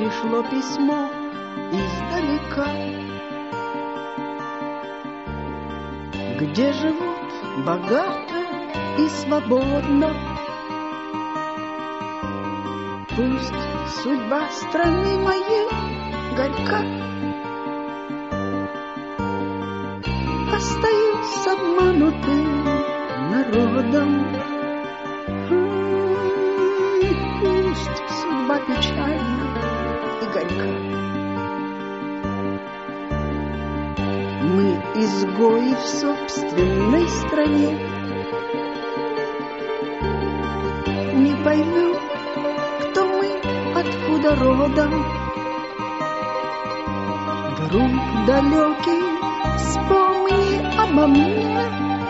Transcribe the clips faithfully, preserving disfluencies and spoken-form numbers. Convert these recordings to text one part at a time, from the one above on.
пришло письмо издалека, где живут богато и свободно. Пусть судьба страны моей горька, остаюсь обманутым народом. Пусть судьба печальна и горька. Мы изгои в собственной стране, не поймем, кто мы, откуда родом. Друг далекий, вспомни обо мне.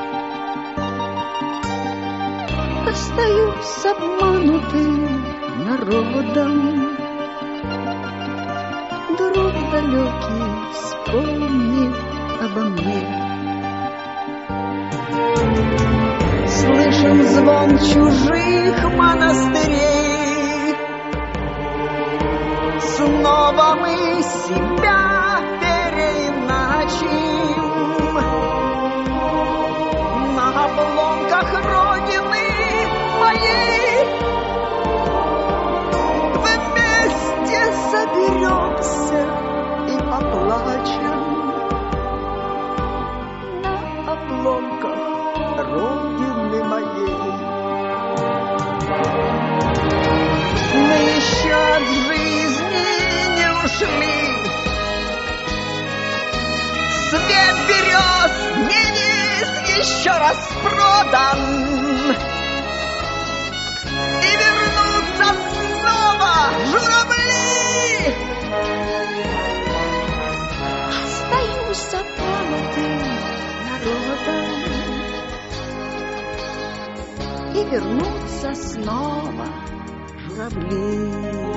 Остаюсь обманутым народом. Друг далекий, вспомни обо мне. Слышим звон чужих монастырей, снова мы себя переиначим. На обломках Родины моей вместе соберемся и поплачем. На обломках Родины моей мы еще от жизни не ушли. Свет берез не весь еще раз продан, и вернутся снова журавли. Остаюсь обманутым народом, и вернутся снова журавли.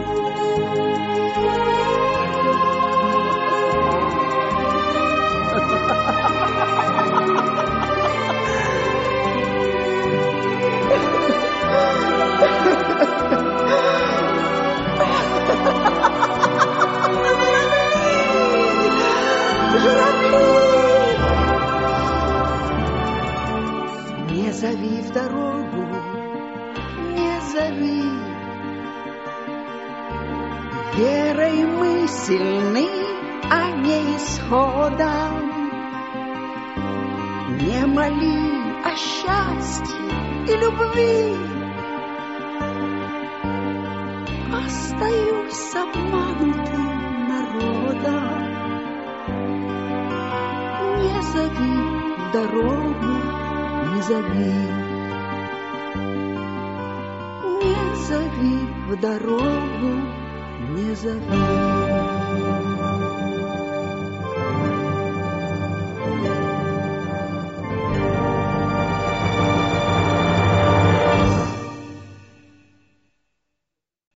Не зови в дорогу, не зови. Верой мы сильны, а не исходом. Не моли о счастье и любви. Остаюсь обманутым народом. Не зови в дорогу, не зови. Не зови в дорогу, не зови.